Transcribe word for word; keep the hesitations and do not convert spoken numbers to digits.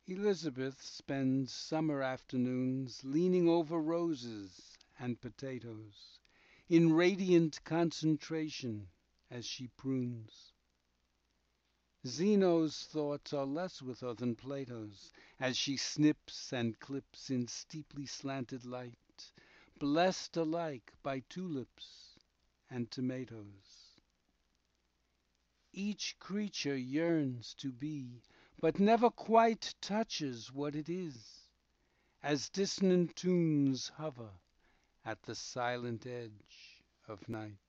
Elizabeth spends summer afternoons Leaning over roses and potatoes, In radiant concentration as she prunes. Zeno's thoughts are less with her than Plato's, As she snips and clips in steeply slanted light, Blessed alike by tulips and tomatoes. Each creature yearns to be, but never quite Touches what it is, as dissonant tunes Hover at the silent edge of night.